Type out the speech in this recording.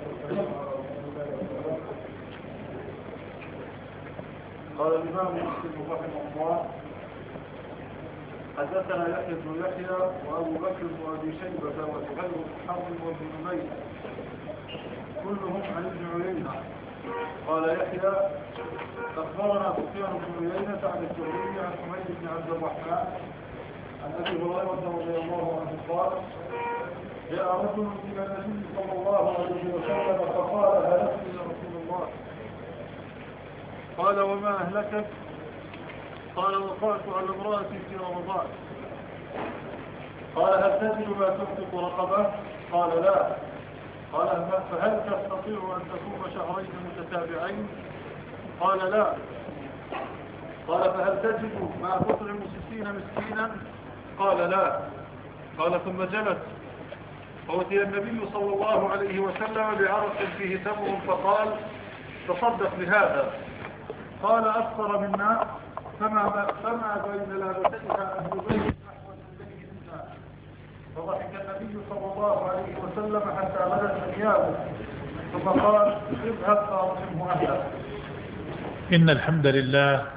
قال الإمام مسلم رحمه الله: حدثنا يحيى بن يحيى وأبو بكر وأبي شيبة وزهير بن حرب وابن نمير كلهم عن ابن عيينة. قال يحيى: أخبرنا سفيان بن عيينة عن الزهري عن حميد بن عبد الرحمن عن أبي هريرة رضي الله عنه قال: جاء رجل إلى النبي صلى الله عليه وسلم فقال: هلكت يا رسول الله. قال: وما أهلكت؟ قال: وقعت على امرأتي في رمضان. قال: هل تجد ما تنفق رقبة؟ قال: لا. قال: فهل تستطيع أن تصوم شهرين متتابعين؟ قال: لا. قال: فهل تجد ما تطعم 60 مسكينا؟ قال: لا. قال: ثم جلس، فأتي النبي صلى الله عليه وسلم بعرق فيه تمر فقال: تصدق بهذا. قال: أكثر من ماء، فما بين لابتيها أهل بيت نحو إليه منا. فضحك النبي صلى الله عليه وسلم حتى بدت ثيابه، ثم قال: اذهب فأطعمه أهله. إن الحمد لله